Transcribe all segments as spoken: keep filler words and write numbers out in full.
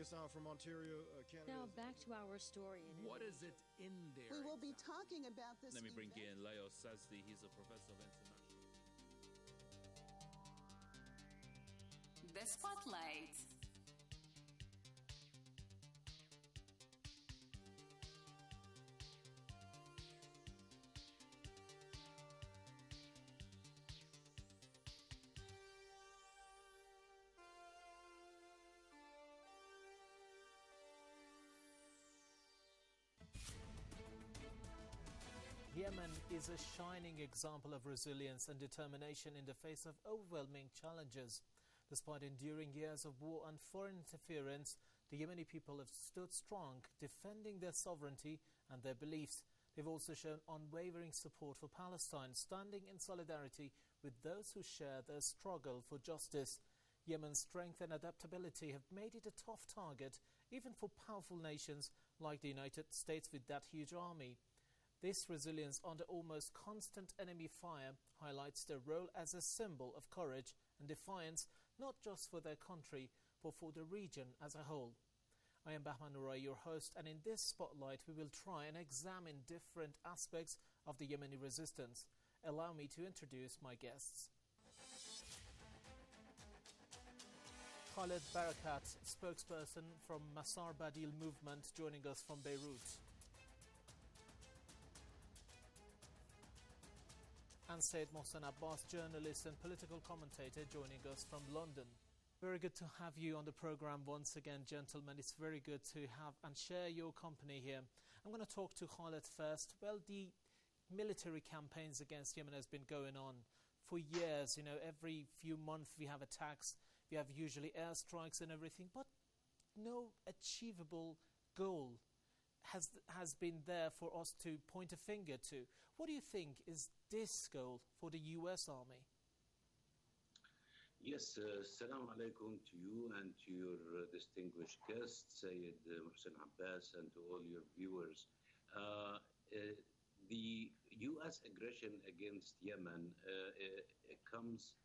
us on from Ontario, uh, Canada. Now back to our story. In what is it in there? We will be talking about this. Let me bring event. in Leo Sazdi. He's a professor of international. The Spotlight. Yemen is a shining example of resilience and determination in the face of overwhelming challenges. Despite enduring years of war and foreign interference, the Yemeni people have stood strong, defending their sovereignty and their beliefs. They've also shown unwavering support for Palestine, standing in solidarity with those who share their struggle for justice. Yemen's strength and adaptability have made it a tough target, even for powerful nations like the United States with that huge army. This resilience under almost constant enemy fire highlights their role as a symbol of courage and defiance, not just for their country, but for the region as a whole. I am Bahman Nurai, your host, and in this spotlight we will try and examine different aspects of the Yemeni resistance. Allow me to introduce my guests. Khaled Barakat, spokesperson from Masar Badil movement, joining us from Beirut. And Said Mohsen Abbas, journalist and political commentator, joining us from London. Very good to have you on the programme once again, gentlemen. It's very good to have and share your company here. I'm going to talk to Khaled first. Well, the military campaigns against Yemen has been going on for years. You know, every few months we have attacks. We have usually airstrikes and everything, but no achievable goal has has been there for us to point a finger to. What do you think is this goal for the U S Army? Yes, uh, salam alaikum to you and to your uh, distinguished guest, Sayyid uh, Mohsen Abbas, and to all your viewers. Uh, uh, the U S aggression against Yemen uh, uh, comes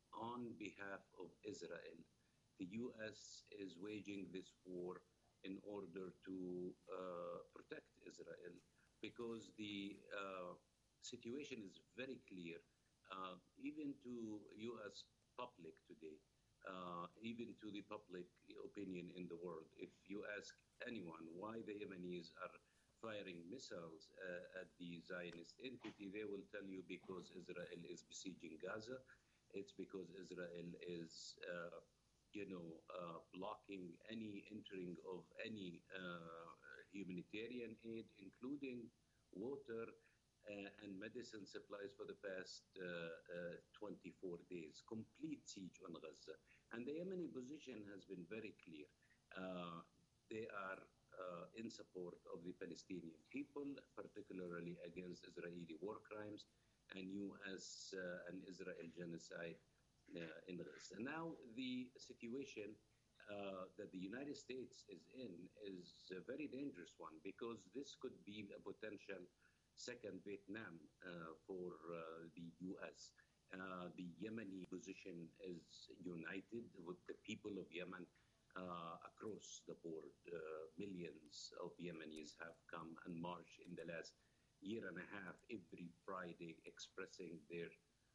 on behalf of Israel. The U S is waging this war in order to uh, protect Israel, because the uh, situation is very clear, uh, even to U S public today, uh, even to the public opinion in the world. If you ask anyone why the Yemenis are firing missiles uh, at the Zionist entity, they will tell you because Israel is besieging Gaza. It's because Israel is uh, you know, uh, blocking any entering of any uh, humanitarian aid, including water uh, and medicine supplies for the past uh, uh, twenty-four days. Complete siege on Gaza. And the Yemeni position has been very clear. Uh, they are uh, in support of the Palestinian people, particularly against Israeli war crimes and U S uh, and Israel genocide. Uh, in this. And now the situation uh, that the United States is in is a very dangerous one, because this could be a potential second Vietnam uh, for uh, the U S. Uh, the Yemeni position is united with the people of Yemen uh, across the board. Uh, millions of Yemenis have come and marched in the last year and a half every Friday, expressing their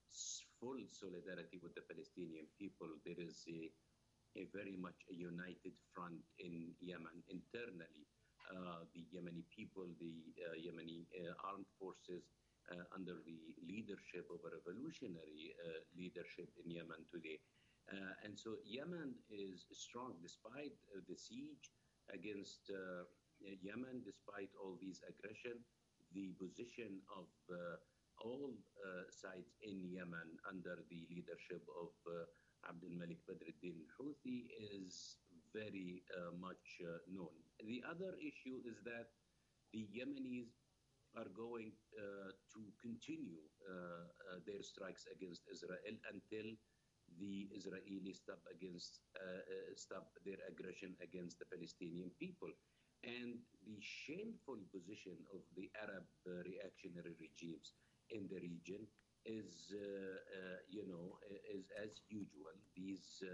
full solidarity with the Palestinian people. There is a, a very much a united front in Yemen internally. Uh, the Yemeni people, the uh, Yemeni uh, armed forces uh, under the leadership of a revolutionary uh, leadership in Yemen today. Uh, and so Yemen is strong despite uh, the siege against uh, Yemen, despite all these aggression. The position of uh, all uh, sides in Yemen under the leadership of uh, Abdul Malik Badruddin Houthi is very uh, much uh, known. The other issue is that the Yemenis are going uh, to continue uh, uh, their strikes against Israel until the Israelis stop against uh, uh, stop their aggression against the Palestinian people. And the shameful position of the Arab uh, reactionary regimes in the region is, uh, uh, you know, is as usual. These uh,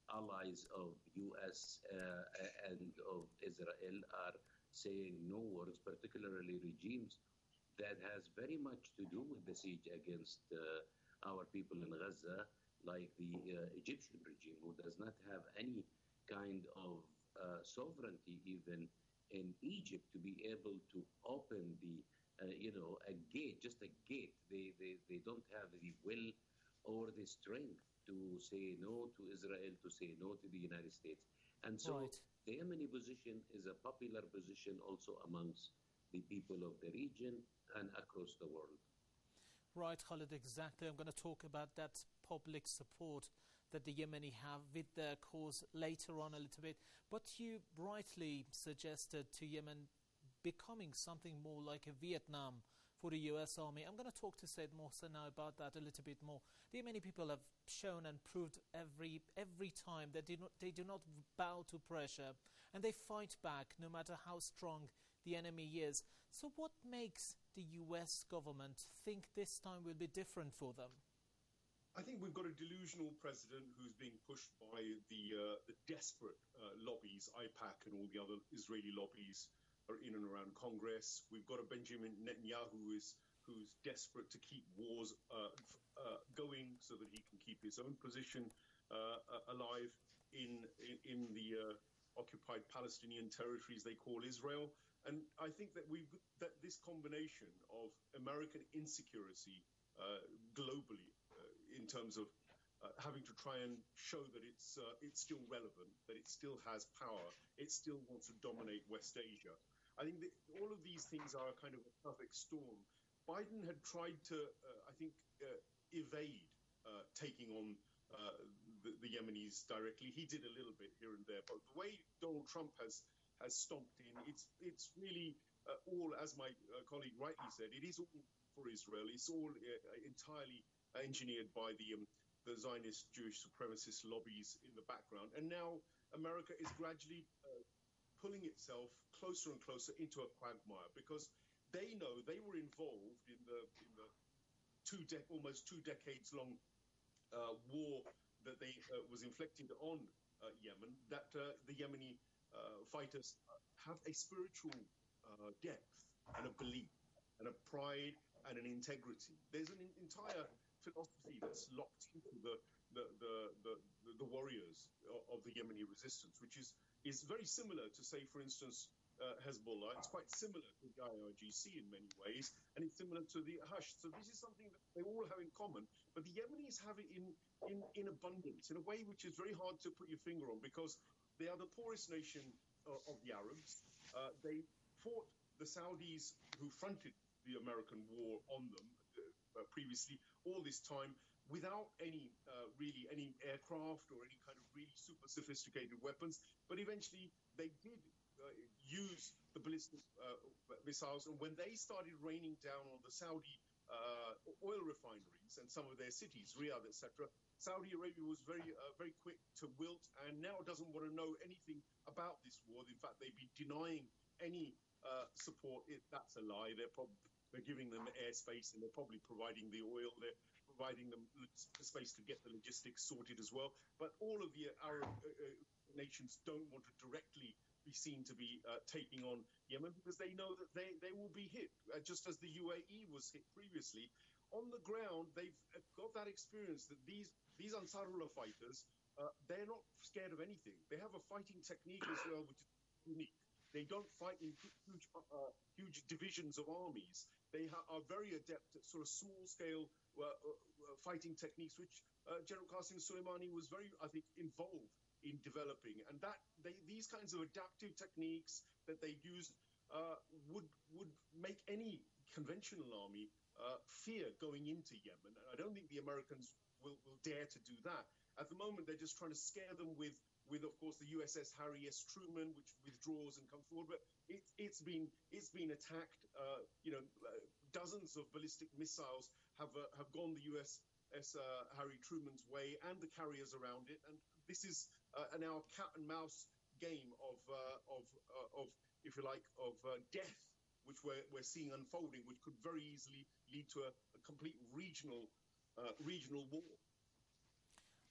allies of U S uh, and of Israel are saying no words, particularly regimes that has very much to do with the siege against uh, our people in Gaza, like the uh, Egyptian regime, who does not have any kind of uh, sovereignty even in Egypt to be able to open the, uh, you know, a gate, just a gate. They, they, they don't have the will or the strength to say no to Israel, to say no to the United States. And so Right. the Yemeni position is a popular position also amongst the people of the region and across the world. Right, Khalid, exactly. I'm going to talk about that public support that the Yemeni have with their cause later on a little bit. But you rightly suggested to Yemen becoming something more like a Vietnam for the U S Army. I'm going to talk to Said Mohsen now about that a little bit more. The Yemeni people have shown and proved every every time that they, not, they do not bow to pressure, and they fight back no matter how strong the enemy is. So what makes the U S government think this time will be different for them? I think we've got a delusional president who's being pushed by the uh, the desperate uh, lobbies, AIPAC and all the other Israeli lobbies are in and around Congress. We've got a Benjamin Netanyahu who is who's desperate to keep wars uh, uh, going so that he can keep his own position uh, alive in in, in the uh, occupied Palestinian territories they call Israel. And I think that we that this combination of American insecurity uh, globally, uh, in terms of uh, having to try and show that it's uh, it's still relevant, that it still has power, it still wants to dominate West Asia. I think that all of these things are a kind of a perfect storm. Biden had tried to, uh, I think, uh, evade uh, taking on uh, the, the Yemenis directly. He did a little bit here and there, but the way Donald Trump has has stomped in, it's it's really uh, all, as my uh, colleague rightly said, it is all for Israel. It's all uh, entirely engineered by the um, the Zionist Jewish supremacist lobbies in the background. And now America is gradually uh, pulling itself closer and closer into a quagmire, because they know they were involved in the in the two de- almost two decades long uh, war that they uh, was inflicted on uh, Yemen. That uh, the Yemeni uh, fighters have a spiritual uh, depth and a belief and a pride and an integrity. There's an entire philosophy that's locked into the the the the, the warriors of the Yemeni resistance, which is is very similar to, say, for instance, uh, Hezbollah. It's quite similar to the I R G C in many ways, and it's similar to the Hashd. So this is something that they all have in common, but the Yemenis have it in, in, in abundance, in a way which is very hard to put your finger on, because they are the poorest nation uh, of the Arabs. Uh, they fought the Saudis, who fronted the American war on them uh, previously, all this time, without any, uh, really, any aircraft or any kind of really super sophisticated weapons. But eventually they did uh, use the ballistic uh, missiles. And when they started raining down on the Saudi uh, oil refineries and some of their cities, Riyadh, et cetera, Saudi Arabia was very, uh, very quick to wilt, and now doesn't want to know anything about this war. In fact, they've been denying any uh, support. It, that's a lie. They're probably they're giving them airspace, and they're probably providing the oil. They're providing them space to get the logistics sorted as well. But all of the Arab uh, uh, nations don't want to directly be seen to be uh, taking on Yemen, because they know that they, they will be hit, uh, just as the U A E was hit previously. On the ground, they've got that experience that these, these Ansarullah fighters, uh, they're not scared of anything. They have a fighting technique as well, which is unique. They don't fight in huge, uh, huge divisions of armies. They ha- are very adept at sort of small-scale uh, uh, fighting techniques, which uh, General Qasem Soleimani was very, I think, involved in developing. And that they, these kinds of adaptive techniques that they use uh, would would make any conventional army uh, fear going into Yemen. And I don't think the Americans will, will dare to do that. At the moment, they're just trying to scare them with, with of course, the U S S Harry S. Truman, which withdraws and comes forward. But it, it's been it's been attacked. Uh, you know, uh, dozens of ballistic missiles have uh, have gone the U S S uh, Harry Truman's way, and the carriers around it. And this is uh, now a cat and mouse game of uh, of uh, of, if you like, of uh, death, which we're we're seeing unfolding, which could very easily lead to a, a complete regional uh, regional war.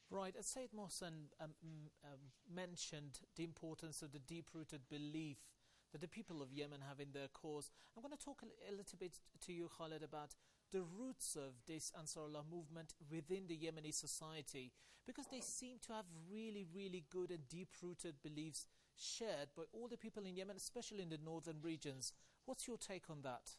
Right, as Said Mohsen um, um, mentioned the importance of the deep-rooted belief that the people of Yemen have in their cause. I'm going to talk a, a little bit to you, Khaled, about the roots of this Ansarullah movement within the Yemeni society, because they seem to have really, really good and deep-rooted beliefs shared by all the people in Yemen, especially in the northern regions. What's your take on that?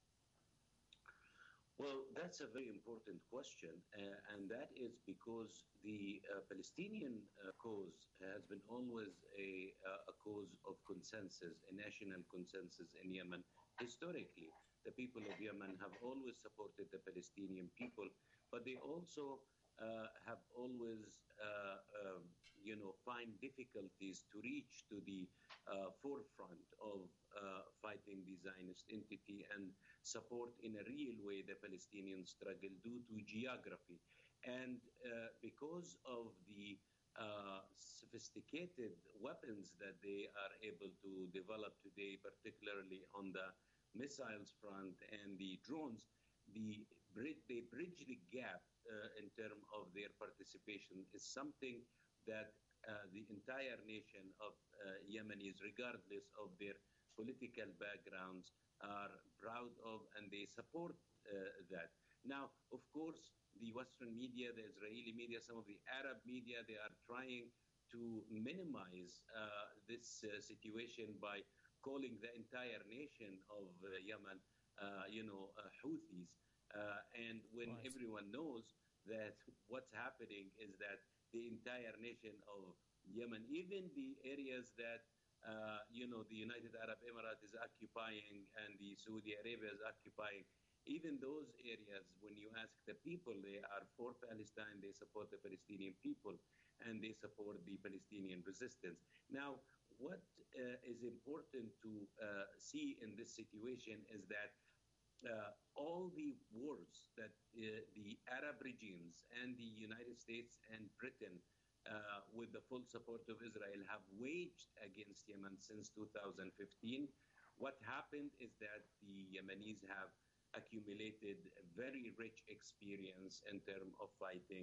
Well, that's a very important question, uh, and that is because the uh, Palestinian uh, cause has been always a, uh, a cause of consensus, a national consensus in Yemen. Historically, the people of Yemen have always supported the Palestinian people, but they also uh, have always, uh, um, you know, find difficulties to reach to the uh, forefront of uh, fighting the Zionist entity and support in a real way the Palestinian struggle due to geography. And uh, because of the uh, sophisticated weapons that they are able to develop today, particularly on the missiles front and the drones, the bridge, they bridge the gap uh, in terms of their participation is something that uh, the entire nation of uh, Yemenis, regardless of their political backgrounds, are proud of, and they support uh, that. Now, of course, the Western media, the Israeli media, some of the Arab media, they are trying to minimize uh, this uh, situation by calling the entire nation of uh, Yemen, uh, you know, uh, Houthis. Uh, and when right. everyone knows that what's happening is that the entire nation of Yemen, even the areas that Uh, you know, the United Arab Emirates is occupying and the Saudi Arabia is occupying, even those areas, when you ask the people, they are for Palestine, they support the Palestinian people, and they support the Palestinian resistance. Now, what uh, is important to uh, see in this situation is that uh, all the wars that uh, the Arab regimes and the United States and Britain Uh, with the full support of Israel, have waged against Yemen since two thousand fifteen. What happened is that the Yemenis have accumulated a very rich experience in terms of fighting,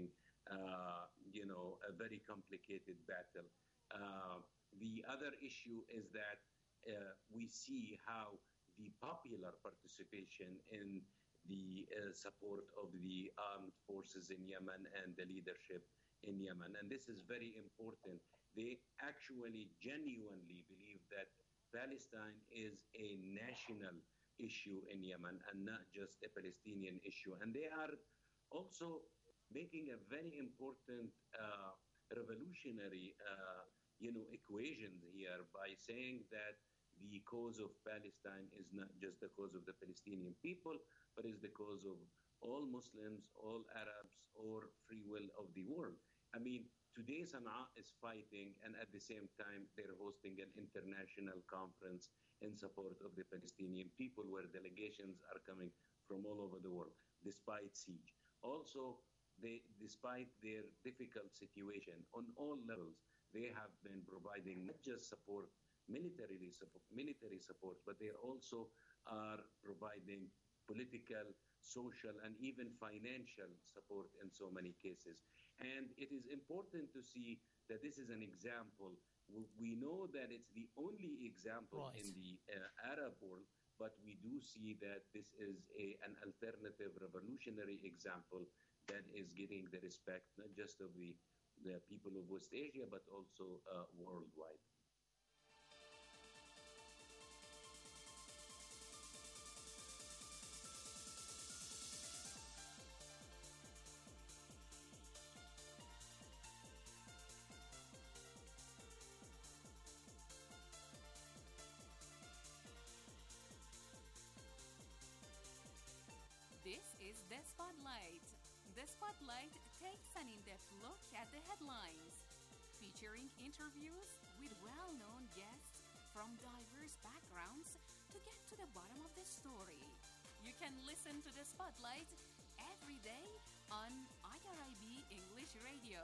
uh, you know, a very complicated battle. Uh, the other issue is that uh, we see how the popular participation in the uh, support of the armed forces in Yemen and the leadership in Yemen, and this is very important. They actually genuinely believe that Palestine is a national issue in Yemen and not just a Palestinian issue. And they are also making a very important uh, revolutionary, uh, you know, equation here by saying that the cause of Palestine is not just the cause of the Palestinian people, but is the cause of all Muslims, all Arabs, or free will of the world. I mean, today Sana'a is fighting, and at the same time, they're hosting an international conference in support of the Palestinian people, where delegations are coming from all over the world, despite siege. Also, they, despite their difficult situation on all levels, they have been providing not just support, militarily support, military support, but they also are providing political, social, and even financial support in so many cases. And it is important to see that this is an example. We know that it's the only example right. in the uh, Arab world, but we do see that this is a, an alternative revolutionary example that is getting the respect not just of the, the people of West Asia, but also uh, worldwide. This is The Spotlight. The Spotlight takes an in-depth look at the headlines, featuring interviews with well-known guests from diverse backgrounds to get to the bottom of the story. You can listen to The Spotlight every day on I R I B English Radio.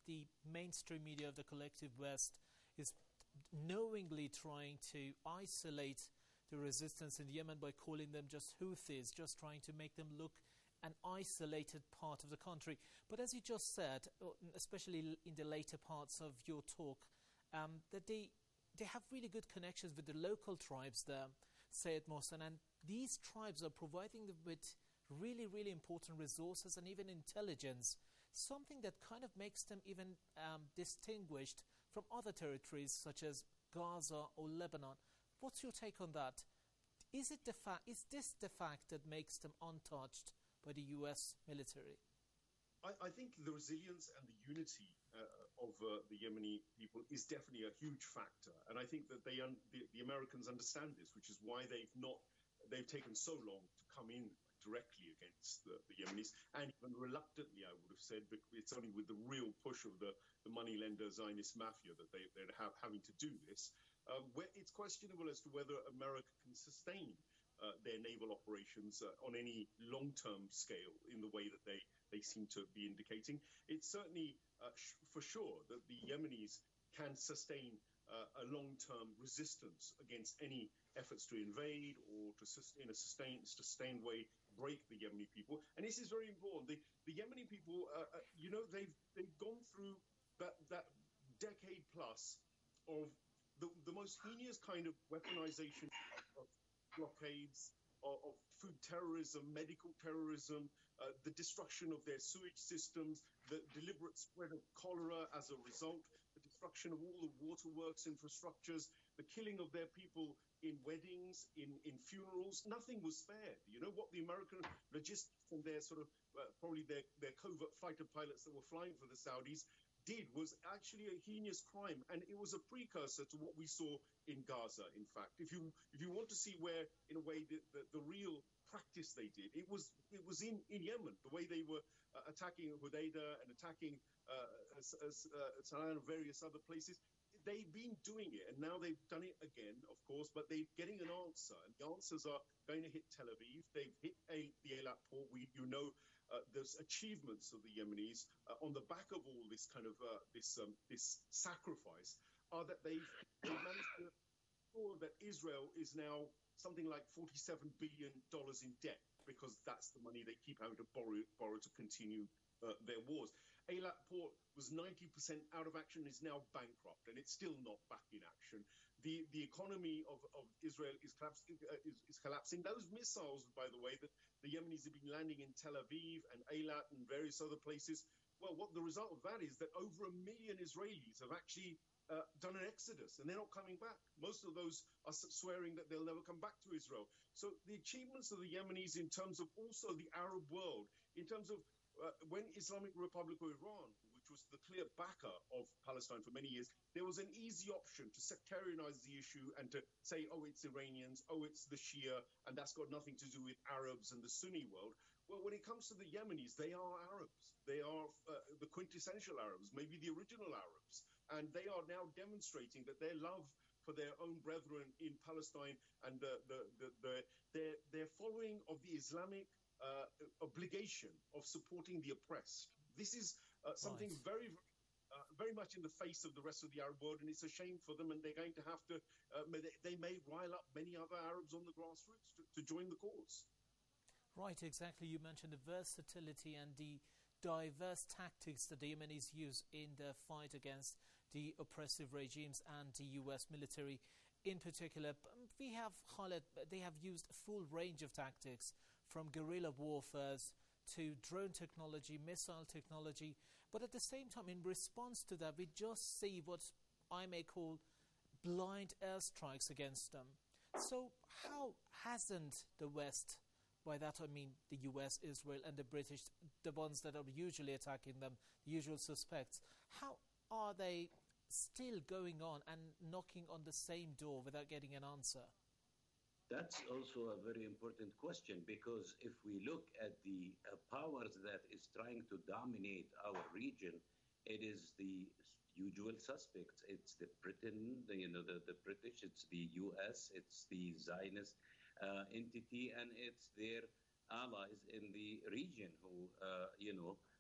the mainstream media of the collective West is knowingly trying to isolate the resistance in Yemen by calling them just Houthis, just trying to make them look an isolated part of the country. But as you just said, especially in the later parts of your talk, um, that they they have really good connections with the local tribes there, Sayyid Mohsen, and these tribes are providing them with really, really important resources and even intelligence, something that kind of makes them even um, distinguished from other territories such as Gaza or Lebanon. What's your take on that? Is it the fact? Is this the fact that makes them untouched by the U S military? I, I think the resilience and the unity uh, of uh, the Yemeni people is definitely a huge factor, and I think that they un- the, the Americans understand this, which is why they've not they've taken so long to come in directly against the, the Yemenis, and even reluctantly, I would have said, but it's only with the real push of the, the moneylender Zionist mafia that they, they're ha- having to do this. Um, where it's questionable as to whether America can sustain uh, their naval operations uh, on any long-term scale in the way that they, they seem to be indicating. It's certainly uh, sh- for sure that the Yemenis can sustain uh, a long-term resistance against any efforts to invade or to sus- in a sustained, sustained way break the Yemeni people. And this is very important. The, the Yemeni people, uh, uh, you know, they've they've gone through that, that decade plus of the, the most heinous kind of weaponization of blockades, of, of food terrorism, medical terrorism, uh, the destruction of their sewage systems, the deliberate spread of cholera as a result, the destruction of all the waterworks infrastructures, the killing of their people in weddings, in, in funerals. Nothing was spared. You know what the American logistics and their sort of, uh, probably their, their covert fighter pilots that were flying for the Saudis did was actually a heinous crime, and it was a precursor to what we saw in Gaza. In fact, if you if you want to see where, in a way, the, the, the real practice they did, it was it was in, in Yemen, the way they were uh, attacking Hodeidah and attacking uh, as, as, uh, Sanaa and various other places. They've been doing it, and now they've done it again, of course, but they're getting an answer, and the answers are going to hit Tel Aviv. They've hit a, the Eilat port. We, you know, uh, there's achievements of the Yemenis uh, on the back of all this kind of uh, this um, this sacrifice are that they've, they've managed to ensure that Israel is now something like forty-seven billion dollars in debt, because that's the money they keep having to borrow, borrow to continue uh, their wars. Eilat port was ninety percent out of action, is now bankrupt, and it's still not back in action. The the economy of, of Israel is collapsing, uh, is, is collapsing. Those missiles, by the way, that the Yemenis have been landing in Tel Aviv and Eilat and various other places, well, what the result of that is that over a million Israelis have actually uh, done an exodus, and they're not coming back. Most of those are swearing that they'll never come back to Israel. So the achievements of the Yemenis in terms of also the Arab world, in terms of uh, when Islamic Republic of Iran, which was the clear backer of Palestine for many years, there was an easy option to sectarianize the issue and to say, oh, it's Iranians, oh, it's the Shia, and that's got nothing to do with Arabs and the Sunni world. Well, when it comes to the Yemenis, they are Arabs. They are uh, the quintessential Arabs, maybe the original Arabs. And they are now demonstrating that their love for their own brethren in Palestine and the, the, the, the, their, their following of the Islamic uh, obligation of supporting the oppressed. This is uh, something right. very, uh, very much in the face of the rest of the Arab world, and it's a shame for them, and they're going to have to, uh, they, they may rile up many other Arabs on the grassroots to, to join the cause. Right, exactly. You mentioned the versatility and the diverse tactics that the Yemenis use in their fight against the oppressive regimes and the U S military in particular. We have, Khaled, they have used a full range of tactics, from guerrilla warfare to drone technology, missile technology. But at the same time, in response to that, we just see what I may call blind airstrikes against them. So how hasn't the West, by that I mean the U S, Israel and the British, the ones that are usually attacking them, the usual suspects, how are they still going on and knocking on the same door without getting an answer? That's also a very important question, because if we look at the uh, powers that is trying to dominate our region, it is the usual suspects. It's the Britain, the, you know, the, the British, it's the U S, it's the Zionist uh, entity, and it's their allies in the region who, uh, you know,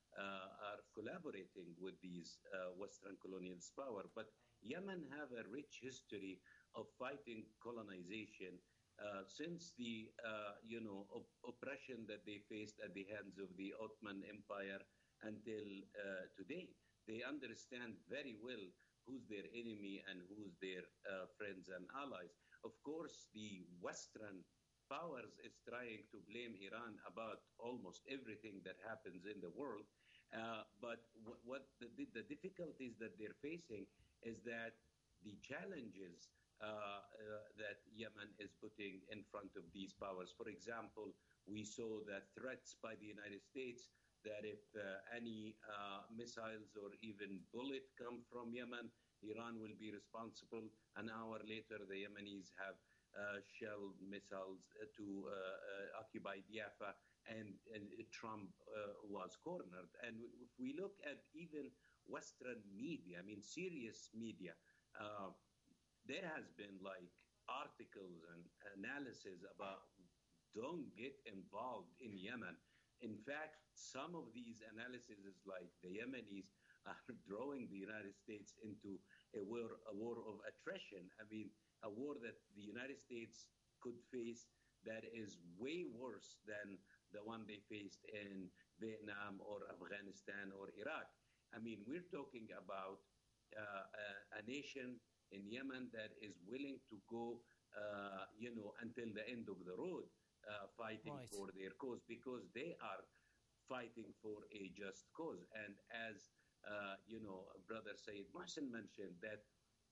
uh, are collaborating with these uh, Western colonialist power. But Yemen have a rich history of fighting colonization uh, since the uh, you know op- oppression that they faced at the hands of the Ottoman Empire until uh, today. They understand very well who's their enemy and who's their uh, friends and allies. Of course, the Western powers is trying to blame Iran about almost everything that happens in the world. Uh, but w- what the, the difficulties that they're facing is that the challenges uh, uh, that Yemen is putting in front of these powers. For example, we saw that threats by the United States that if uh, any uh, missiles or even bullet come from Yemen, Iran will be responsible. An hour later, the Yemenis have uh, shelled missiles to uh, uh, occupy Jaffa, and, and Trump uh, was cornered. And if we look at even Western media, I mean, serious media, uh, there has been like articles and analysis about don't get involved in Yemen. In fact, some of these analyses is like the Yemenis are drawing the United States into a war, a war of attrition. I mean, a war that the United States could face that is way worse than the one they faced in Vietnam or Afghanistan or Iraq. I mean, we're talking about uh, a, a nation in Yemen that is willing to go, uh, you know, until the end of the road, uh, fighting Right. for their cause, because they are fighting for a just cause. And as, uh, you know, Brother Sayyid Mohsen mentioned, that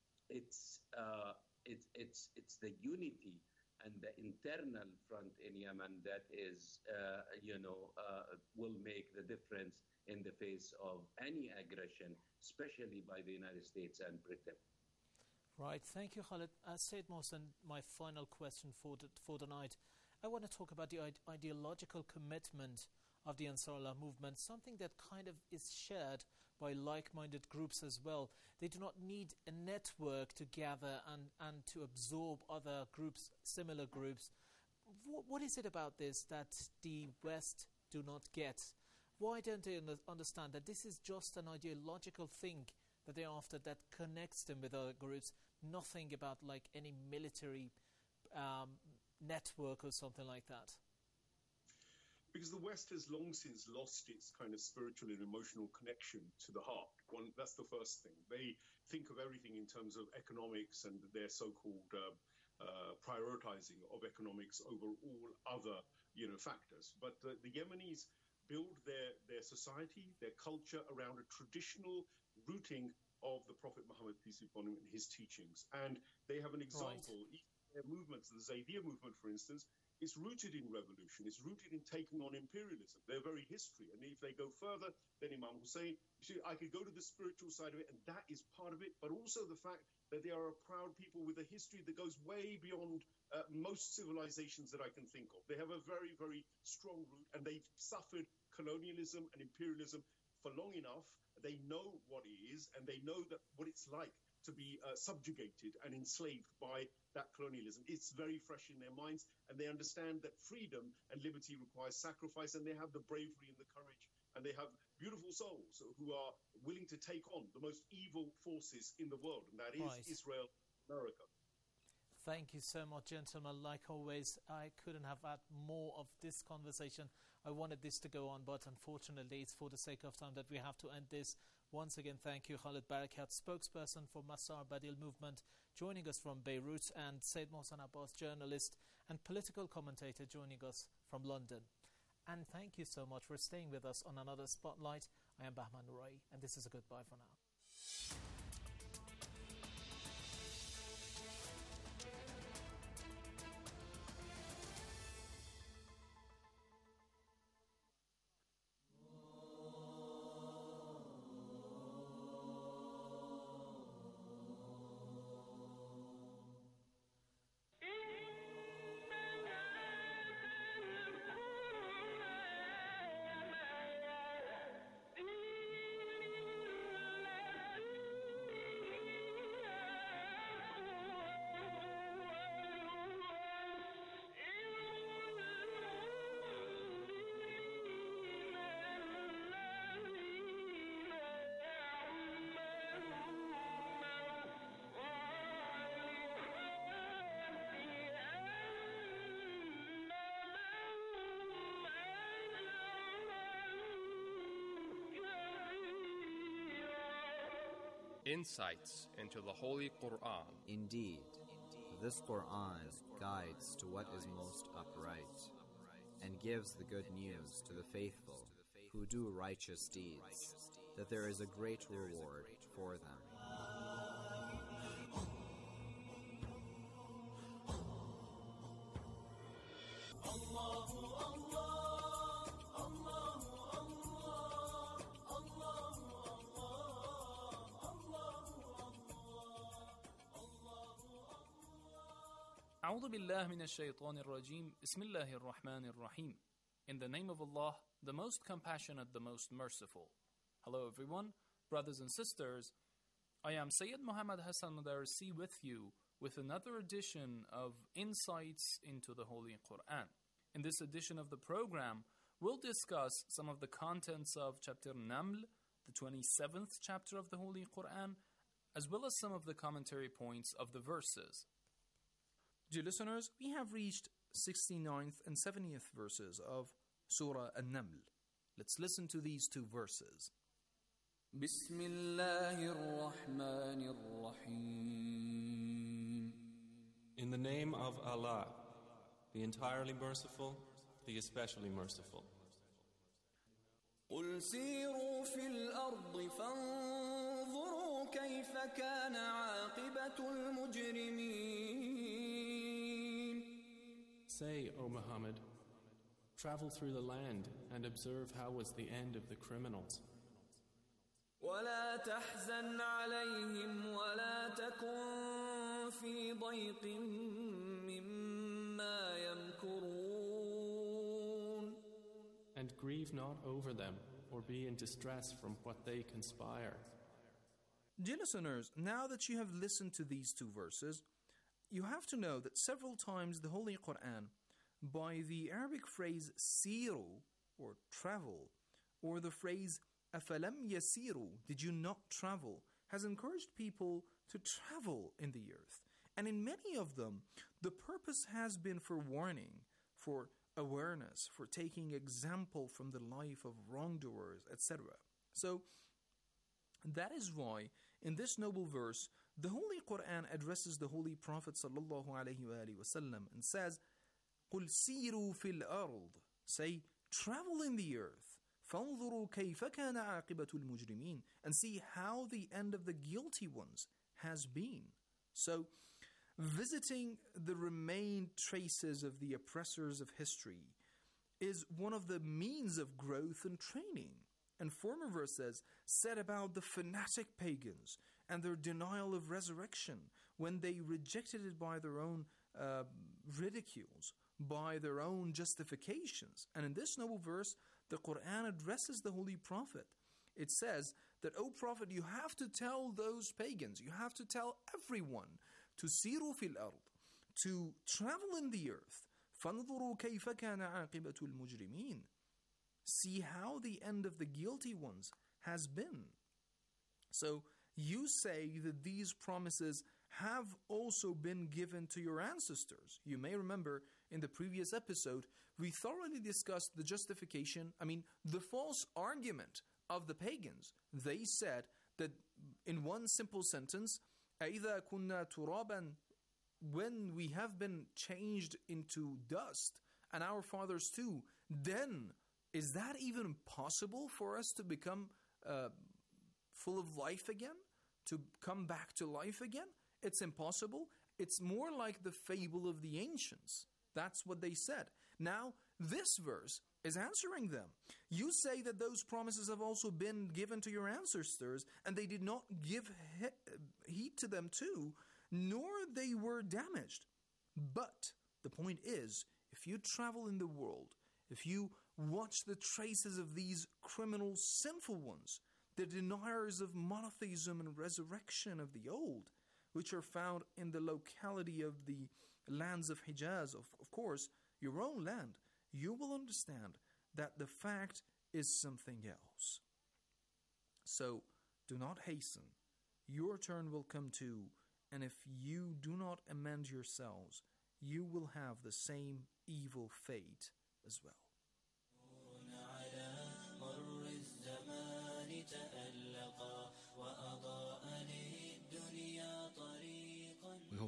it's, uh, it's, it's, it's the unity and the internal front in Yemen that is, uh, you know, uh, will make the difference in the face of any aggression, especially by the United States and Britain. Right, thank you, Khalid. Uh, Sayyid Mohsen, my final question for the, for the night. I want to talk about the ide- ideological commitment of the Ansarullah movement, something that kind of is shared by like-minded groups as well. They do not need a network to gather and, and to absorb other groups, similar groups. W- what is it about this that the West do not get? Why don't they un- understand that this is just an ideological thing that they're after that connects them with other groups, nothing about like any military um, network or something like that? Because the West has long since lost its kind of spiritual and emotional connection to the heart. One, that's the first thing. They think of everything in terms of economics and their so-called uh, uh, prioritizing of economics over all other, you know, factors. But the, the Yemenis build their, their society, their culture around a traditional rooting of the Prophet Muhammad, peace be upon him, and his teachings. And they have an example. Right. Their movements, the Zaydiyya movement, for instance, is rooted in revolution. It's rooted in taking on imperialism, their very history. And if they go further, then Imam Hussein, you see, I could go to the spiritual side of it, and that is part of it, but also the fact that they are a proud people with a history that goes way beyond uh, most civilizations that I can think of. They have a very, very strong root, and they've suffered colonialism and imperialism for long enough. They know what it is, and they know that what it's like to be uh, subjugated and enslaved by that colonialism. It's very fresh in their minds, and they understand that freedom and liberty requires sacrifice, and they have the bravery and the courage, and they have beautiful souls who are willing to take on the most evil forces in the world, and that is right. Israel, America. Thank you so much, gentlemen. Like always, I couldn't have had more of this conversation. I wanted this to go on, but unfortunately, it's for the sake of time that we have to end this. Once again, thank you, Khalid Barakat, spokesperson for Masar Badil movement, joining us from Beirut, and Sayyid Mohsen Abbas, journalist and political commentator, joining us from London. And thank you so much for staying with us on another Spotlight. I am Bahman Rai, and this is a goodbye for now. insights into the Holy Quran. Indeed, this Quran guides to what is most upright and gives the good news to the faithful who do righteous deeds, that there is a great reward for them. أعوذ بالله من الشيطان الرجيم بسم الله الرحمن الرحيم. In the name of Allah, the most compassionate, the most merciful. Hello everyone, brothers and sisters. I am Sayyid Muhammad Hassan Madarisi with you with another edition of Insights into the Holy Quran. In this edition of the program, we'll discuss some of the contents of chapter Naml, the twenty-seventh chapter of the Holy Quran, as well as some of the commentary points of the verses. Dear listeners, we have reached sixty-ninth and seventieth verses of Surah An-Naml. Let's listen to these two verses. بسم الله الرحمن الرحيم. In the name of Allah, the entirely merciful, the especially merciful. قل سيروا في الأرض فانظروا كيف كان عاقبة المجرمين. Say, O Muhammad, travel through the land and observe how was the end of the criminals. ولا تحزن عليهم ولا تكن في ضيق مما يمكرون. And grieve not over them or be in distress from what they conspire. Dear listeners, now that you have listened to these two verses, you have to know that several times the Holy Quran, by the Arabic phrase siru, or travel, or the phrase afalam yasiru, did you not travel, has encouraged people to travel in the earth. And in many of them, the purpose has been for warning, for awareness, for taking example from the life of wrongdoers, et cetera. So, that is why, in this noble verse, the Holy Quran addresses the Holy Prophet sallallahu alaihi wasallam and says, قُلْ سِيرُوا فِي الْأَرْضِ. Say, travel in the earth. فَانظُرُوا كَيْفَ كَانَ عَاقِبَةُ الْمُجْرِمِينَ. And see how the end of the guilty ones has been. So, visiting the remained traces of the oppressors of history is one of the means of growth and training. And former verses said about the fanatic pagans and their denial of resurrection when they rejected it by their own uh, ridicules, by their own justifications. And in this noble verse, the Quran addresses the Holy Prophet. It says that, O Prophet, you have to tell those pagans, you have to tell everyone to siru fil ard, to travel in the earth. فَانظُرُوا كَيْفَ كَانَ عَاقِبَةُ الْمُجْرِمِينَ. See how the end of the guilty ones has been. So, you say that these promises have also been given to your ancestors. You may remember in the previous episode, we thoroughly discussed the justification, I mean, the false argument of the pagans. They said that in one simple sentence, أَإِذَا كُنَّا تُرَابًا, when we have been changed into dust, and our fathers too, then is that even possible for us to become uh, full of life again? To come back to life again? It's impossible. It's more like the fable of the ancients. That's what they said. Now, this verse is answering them. You say that those promises have also been given to your ancestors, and they did not give he- heed to them too, nor they were damaged. But the point is, if you travel in the world, if you watch the traces of these criminal, sinful ones, the deniers of monotheism and resurrection of the old, which are found in the locality of the lands of Hijaz, of, of course, your own land, you will understand that the fact is something else. So, do not hasten. Your turn will come too, and if you do not amend yourselves, you will have the same evil fate as well. تألقا وأضاء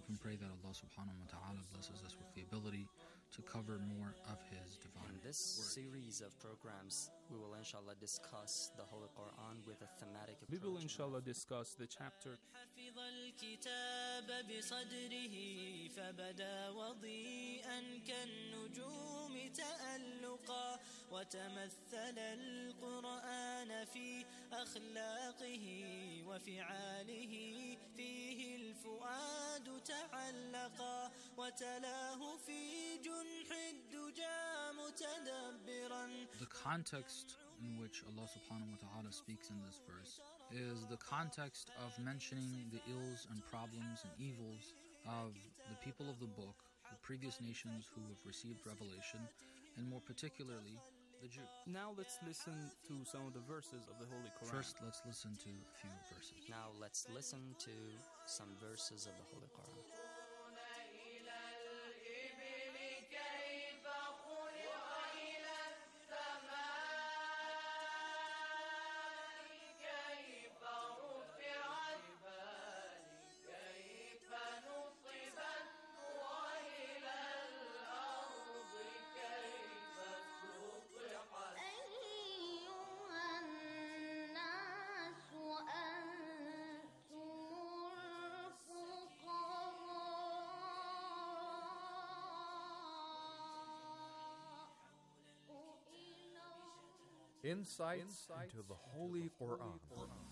and pray that Allah subhanahu wa ta'ala blesses us with the ability to cover more of His divine In this word. series of programs, we will inshallah discuss the Holy Quran with a thematic approach. We will inshallah discuss the chapter حفظ الكتاب بصدره فبدا وضيئا كالنجوم تألقا وتمثل القرآن في أخلاقه وفعاله فيه الفؤاد تعلقا وتلاه في جنح الدجى متدبرا. The context in which Allah subhanahu wa ta'ala speaks in this verse is the context of mentioning the ills and problems and evils of the people of the book, the previous nations who have received revelation, and more particularly the Jews. Now let's listen to some of the verses of the Holy Quran. First, let's listen to a few verses. Now let's listen to some verses of the Holy Quran. Insights into the Holy Quran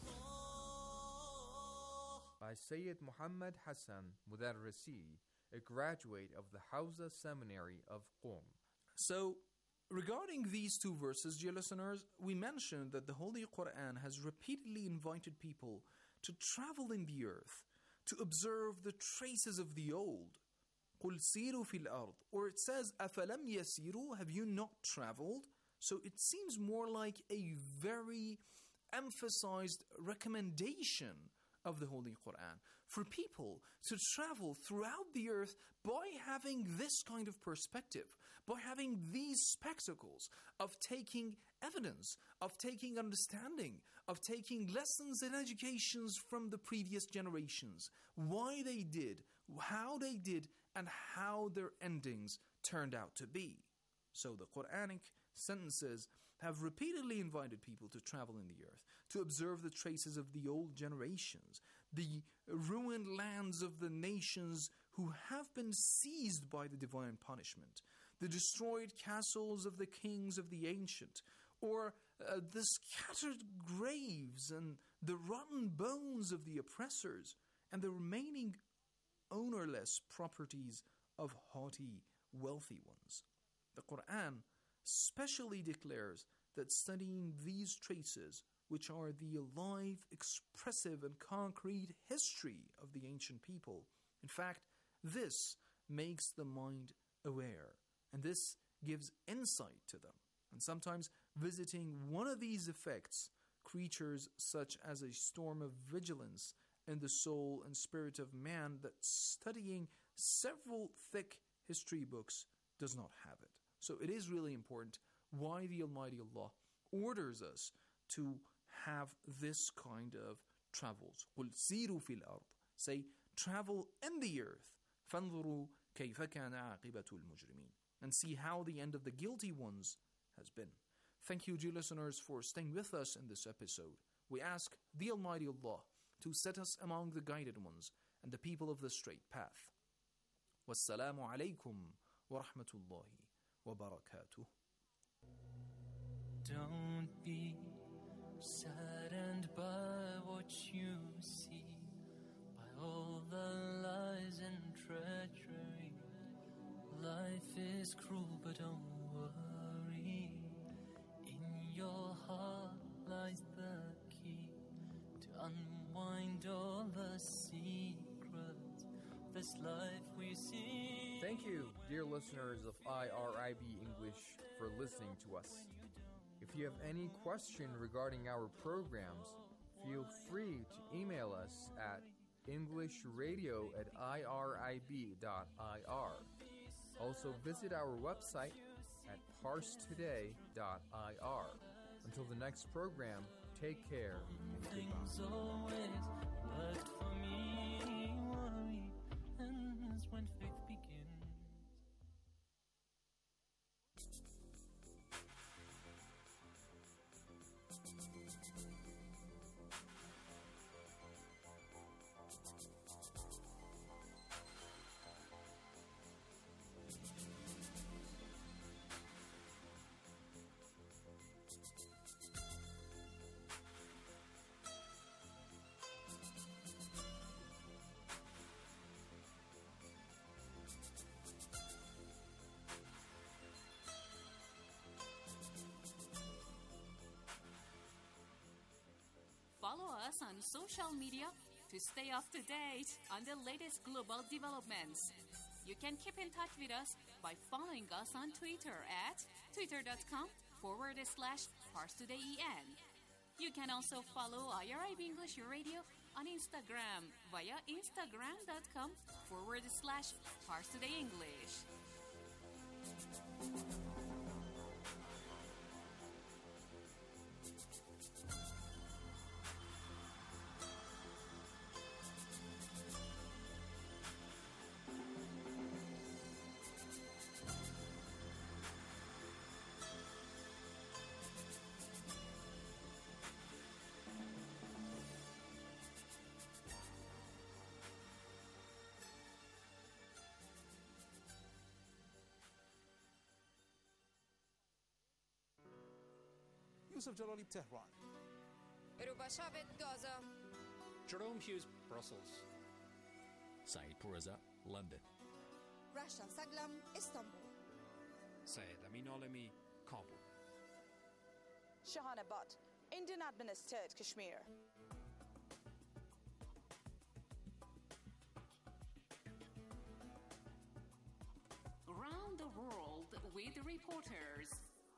by Sayyid Muhammad Hassan Mudarrisi, a graduate of the Hawza Seminary of Qom. So, regarding these two verses, dear listeners, we mentioned that the Holy Quran has repeatedly invited people to travel in the earth, to observe the traces of the old. قُلْ سِيرُوا فِي الْأَرْضِ. Or it says, أَفَلَمْ يَسِيرُوا. Have you not traveled? So it seems more like a very emphasized recommendation of the Holy Quran for people to travel throughout the earth by having this kind of perspective, by having these spectacles of taking evidence, of taking understanding, of taking lessons and educations from the previous generations, why they did, how they did, and how their endings turned out to be. So the Quranic sentences have repeatedly invited people to travel in the earth, to observe the traces of the old generations, the ruined lands of the nations who have been seized by the divine punishment, the destroyed castles of the kings of the ancient, or uh, the scattered graves and the rotten bones of the oppressors, and the remaining ownerless properties of haughty, wealthy ones. The Quran specially declares that studying these traces, which are the alive, expressive, and concrete history of the ancient people, in fact, this makes the mind aware, and this gives insight to them. And sometimes visiting one of these effects, creatures such as a storm of vigilance in the soul and spirit of man, that studying several thick history books does not have it. So it is really important why the Almighty Allah orders us to have this kind of travels. قُلْ سِيرُوا فِي الْأَرْضِ. Say, travel in the earth. فَانْظُرُوا كَيْفَ كَانَ عَاقِبَةُ الْمُجْرِمِينَ. And see how the end of the guilty ones has been. Thank you, dear listeners, for staying with us in this episode. We ask the Almighty Allah to set us among the guided ones and the people of the straight path. Wassalamu alaikum wa rahmatullahi wa barakatuh. Don't be saddened by what you see, by all the lies and treachery. Life is cruel, but don't worry. In your heart lies the key to unwind all the secrets of this life we see. Thank you, dear listeners of I R I B English, for listening to us. If you have any question regarding our programs, feel free to email us at englishradio at irib dot ir. Also visit our website at parstoday dot ir. Until the next program, take care and Things always worked for me, worry ends when faith begins. Follow us on social media to stay up to date on the latest global developments. You can keep in touch with us by following us on Twitter at twitter.com forward slash ParsTodayEN. You can also follow I R I B English Radio on Instagram via instagram.com forward slash ParsTodayEnglish. Yusuf Jalali, Tehran. Ruba Shavit, Gaza. Jerome Hughes, Brussels. Saeed Pourreza, London. Rasha Saglam, Istanbul. Syed Amin Alemi, Kabul. Shahana Butt, Indian administered Kashmir. Around the world with reporters.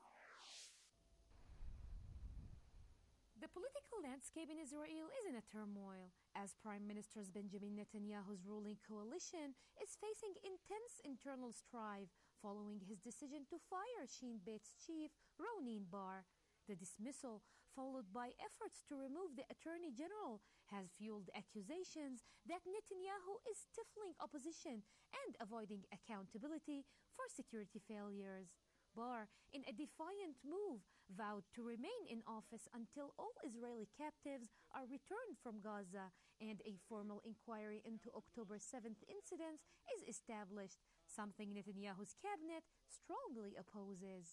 The political landscape in Israel is in a turmoil, as Prime Minister Benjamin Netanyahu's ruling coalition is facing intense internal strife following his decision to fire Shin Bet's chief, Ronin Bar. The dismissal, followed by efforts to remove the Attorney General, has fueled accusations that Netanyahu is stifling opposition and avoiding accountability for security failures. Bar, in a defiant move, vowed to remain in office until all Israeli captives are returned from Gaza and a formal inquiry into October seventh incidents is established, something Netanyahu's cabinet strongly opposes.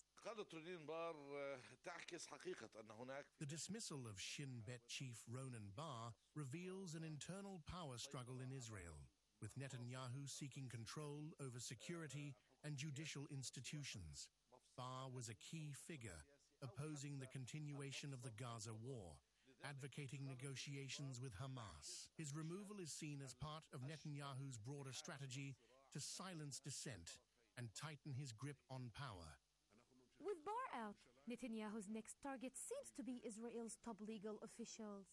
The dismissal of Shin Bet chief Ronan Bar reveals an internal power struggle in Israel, with Netanyahu seeking control over security and judicial institutions. Bar was a key figure opposing the continuation of the Gaza war, advocating negotiations with Hamas. His removal is seen as part of Netanyahu's broader strategy to silence dissent and tighten his grip on power. With Bar out, Netanyahu's next target seems to be Israel's top legal officials.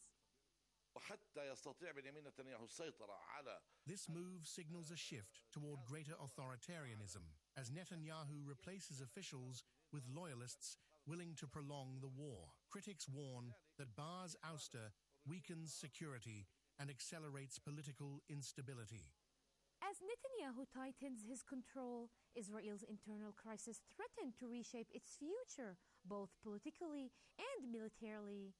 This move signals a shift toward greater authoritarianism, as Netanyahu replaces officials with loyalists willing to prolong the war. Critics warn that Bar's ouster weakens security and accelerates political instability. As Netanyahu tightens his control, Israel's internal crisis threatened to reshape its future, both politically and militarily.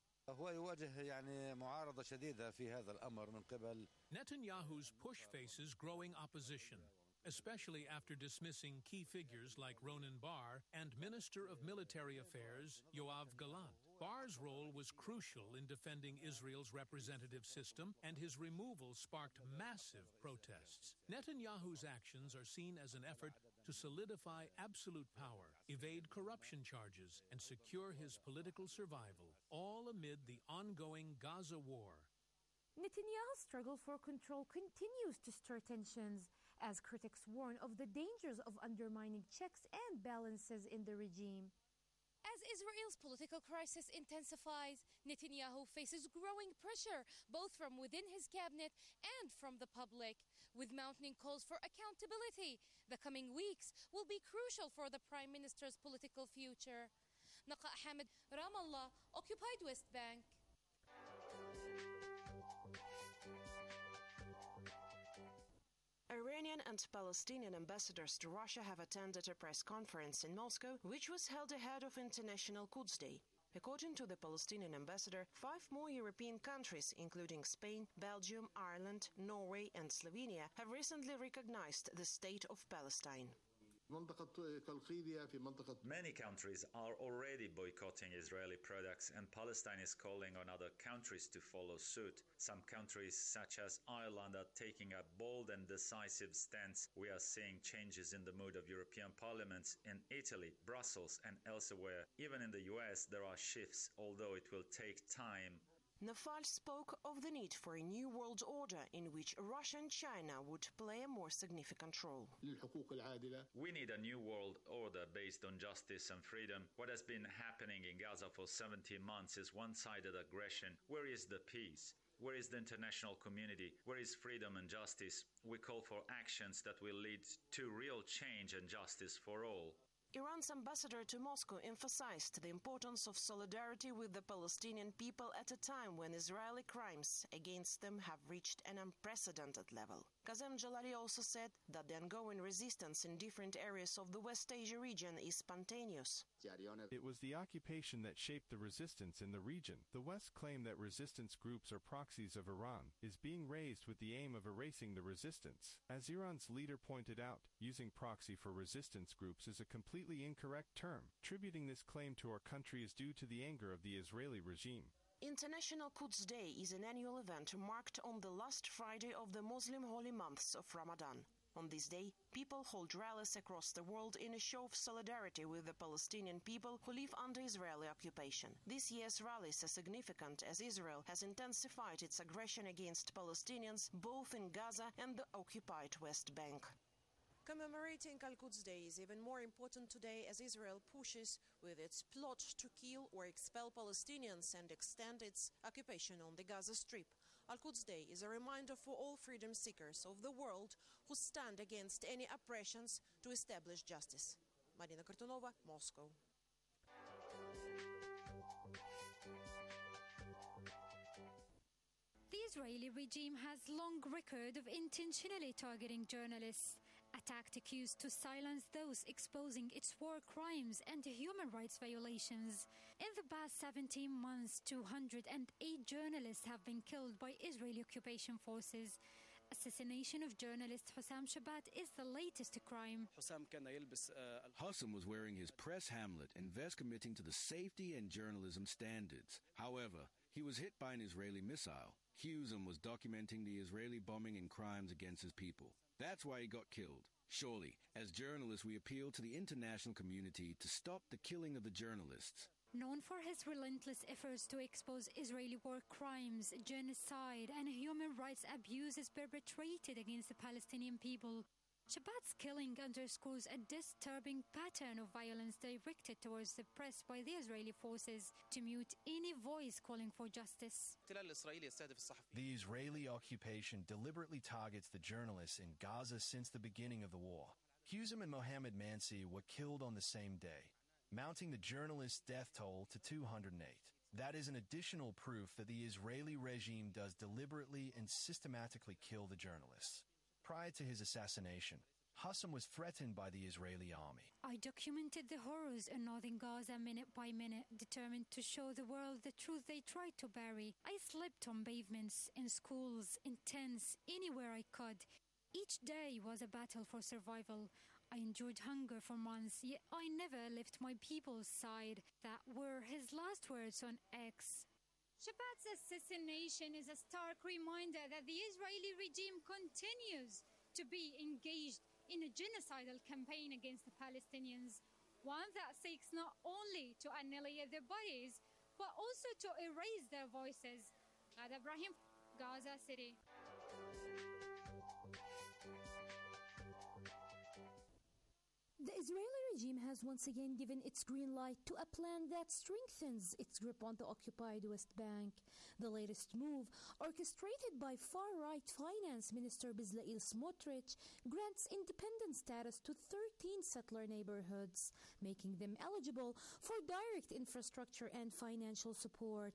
Netanyahu's push faces growing opposition, especially after dismissing key figures like Ronan Bar and Minister of Military Affairs Yoav Gallant. Bar's role was crucial in defending Israel's representative system, and his removal sparked massive protests. Netanyahu's actions are seen as an effort to solidify absolute power, evade corruption charges, and secure his political survival, all amid the ongoing Gaza war. Netanyahu's struggle for control continues to stir tensions, as critics warn of the dangers of undermining checks and balances in the regime. As Israel's political crisis intensifies, Netanyahu faces growing pressure, both from within his cabinet and from the public. With mounting calls for accountability, the coming weeks will be crucial for the Prime Minister's political future. Naqa Hamid, Ramallah, Occupied West Bank. A Ukrainian and Palestinian ambassadors to Russia have attended a press conference in Moscow, which was held ahead of International Quds Day. According to the Palestinian ambassador, five more European countries, including Spain, Belgium, Ireland, Norway, and Slovenia, have recently recognized the state of Palestine. Many countries are already boycotting Israeli products, and Palestine is calling on other countries to follow suit. Some countries, such as Ireland, are taking a bold and decisive stance. We are seeing changes in the mood of European parliaments in Italy, Brussels, and elsewhere. Even in the U S, there are shifts, although it will take time. Naval spoke of the need for a new world order in which Russia and China would play a more significant role. We need a new world order based on justice and freedom. What has been happening in Gaza for seventeen months is one-sided aggression. Where is the peace? Where is the international community? Where is freedom and justice? We call for actions that will lead to real change and justice for all. Iran's ambassador to Moscow emphasized the importance of solidarity with the Palestinian people at a time when Israeli crimes against them have reached an unprecedented level. Qasem Jalali also said that the ongoing resistance in different areas of the West Asia region is spontaneous. It was the occupation that shaped the resistance in the region. The West claimed that resistance groups are proxies of Iran, is being raised with the aim of erasing the resistance. As Iran's leader pointed out, using proxy for resistance groups is a completely incorrect term. Attributing this claim to our country is due to the anger of the Israeli regime. International Quds Day is an annual event marked on the last Friday of the Muslim holy months of Ramadan. On this day, people hold rallies across the world in a show of solidarity with the Palestinian people who live under Israeli occupation. This year's rallies are significant as Israel has intensified its aggression against Palestinians both in Gaza and the occupied West Bank. Commemorating Al-Quds Day is even more important today as Israel pushes with its plot to kill or expel Palestinians and extend its occupation on the Gaza Strip. Al-Quds Day is a reminder for all freedom seekers of the world who stand against any oppressions to establish justice. Marina Kartunova, Moscow. The Israeli regime has long record of intentionally targeting journalists, a tactic used to silence those exposing its war crimes and human rights violations. In the past seventeen months, two hundred eight journalists have been killed by Israeli occupation forces. Assassination of journalist Hussam Shabat is the latest crime. Hussam was wearing his press hamlet and vest committing to the safety and journalism standards. However, he was hit by an Israeli missile. Hussam was documenting the Israeli bombing and crimes against his people. That's why he got killed. Surely, as journalists, we appeal to the international community to stop the killing of the journalists. Known for his relentless efforts to expose Israeli war crimes, genocide, and human rights abuses perpetrated against the Palestinian people, Shabat's killing underscores a disturbing pattern of violence directed towards the press by the Israeli forces to mute any voice calling for justice. The Israeli occupation deliberately targets the journalists in Gaza since the beginning of the war. Hussam and Mohammed Mansi were killed on the same day, mounting the journalists' death toll to two hundred eight. That is an additional proof that the Israeli regime does deliberately and systematically kill the journalists. Prior to his assassination, Hussam was threatened by the Israeli army. I documented the horrors in northern Gaza minute by minute, determined to show the world the truth they tried to bury. I slept on pavements, in schools, in tents, anywhere I could. Each day was a battle for survival. I endured hunger for months, yet I never left my people's side. That were his last words on X. Shabat's assassination is a stark reminder that the Israeli regime continues to be engaged in a genocidal campaign against the Palestinians, one that seeks not only to annihilate their bodies, but also to erase their voices. Ghada Ibrahim, Gaza City. The Israeli regime has once again given its green light to a plan that strengthens its grip on the occupied West Bank. The latest move, orchestrated by far-right Finance Minister Bezalel Smotrich, grants independent status to thirteen settler neighborhoods, making them eligible for direct infrastructure and financial support.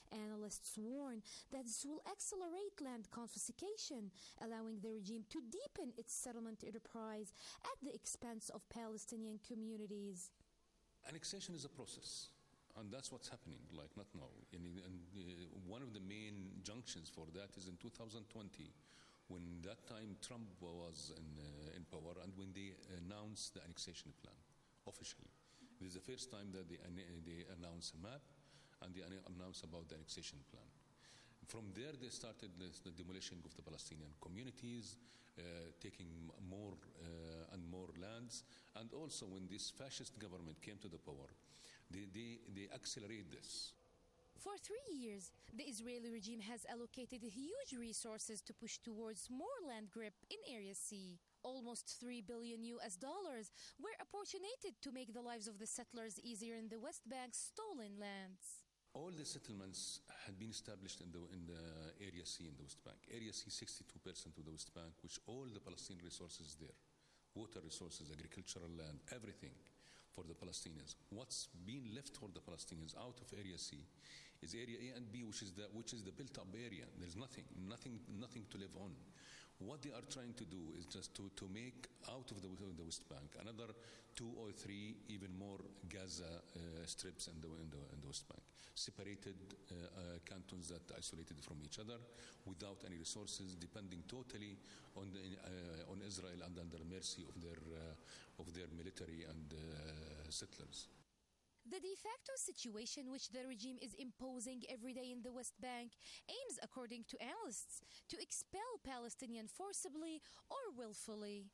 Analysts warn that this will accelerate land confiscation, allowing the regime to deepen its settlement enterprise at the expense of Palestinian communities. Annexation is a process, and that's what's happening, like not now. And, and uh, one of the main junctions for that is in two thousand twenty, when that time Trump was in, uh, in power, and when they announced the annexation plan officially. This is the first time that they, they announced a map, and they announced about the annexation plan. From there, they started this, the demolition of the Palestinian communities, uh, taking more uh, and more lands. And also, when this fascist government came to the power, they, they, they accelerate this. For three years, the Israeli regime has allocated huge resources to push towards more land grip in Area C. Almost three billion U S dollars were apportioned to make the lives of the settlers easier in the West Bank's stolen lands. All the settlements had been established in the, in the Area C in the West Bank. Area C, sixty-two percent of the West Bank, which all the Palestinian resources there, water resources, agricultural land, everything for the Palestinians. What's been left for the Palestinians out of Area C is Area A and B, which is the, which is the built-up area. There's nothing, nothing, nothing to live on. What they are trying to do is just to, to make out of the, the West Bank another two or three, even more Gaza uh, strips in the, in, the, in the West Bank. Separated uh, uh, cantons that isolated from each other without any resources, depending totally on, the, uh, on Israel and under mercy of their, uh, of their military and uh, settlers. The de facto situation which the regime is imposing every day in the West Bank aims, according to analysts, to expel Palestinians forcibly or willfully.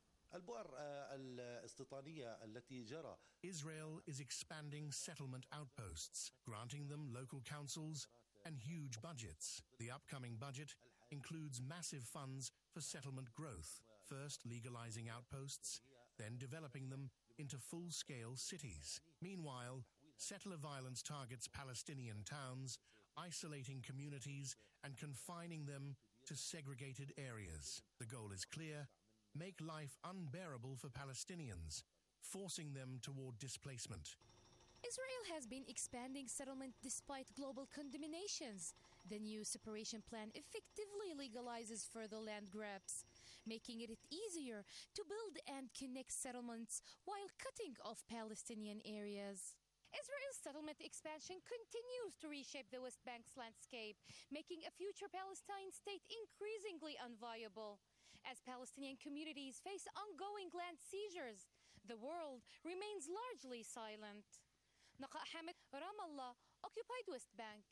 Israel is expanding settlement outposts, granting them local councils and huge budgets. The upcoming budget includes massive funds for settlement growth, first legalizing outposts, then developing them into full-scale cities. Meanwhile, settler violence targets Palestinian towns, isolating communities and confining them to segregated areas. The goal is clear: make life unbearable for Palestinians, forcing them toward displacement. Israel has been expanding settlement despite global condemnations. The new separation plan effectively legalizes further land grabs, making it easier to build and connect settlements while cutting off Palestinian areas. Israel's settlement expansion continues to reshape the West Bank's landscape, making a future Palestine state increasingly unviable. As Palestinian communities face ongoing land seizures, the world remains largely silent. Naqa Hamid, Ramallah, Occupied West Bank.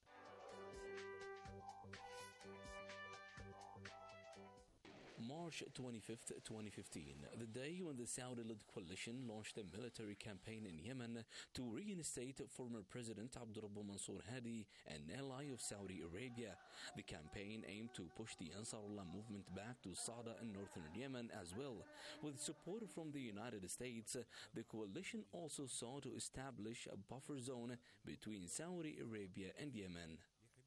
March twenty-fifth, twenty fifteen, the day when the Saudi-led coalition launched a military campaign in Yemen to reinstate former President Abdurrabbu Mansour Hadi, an ally of Saudi Arabia. The campaign aimed to push the Ansarullah movement back to Sada in northern Yemen as well. With support from the United States, the coalition also sought to establish a buffer zone between Saudi Arabia and Yemen.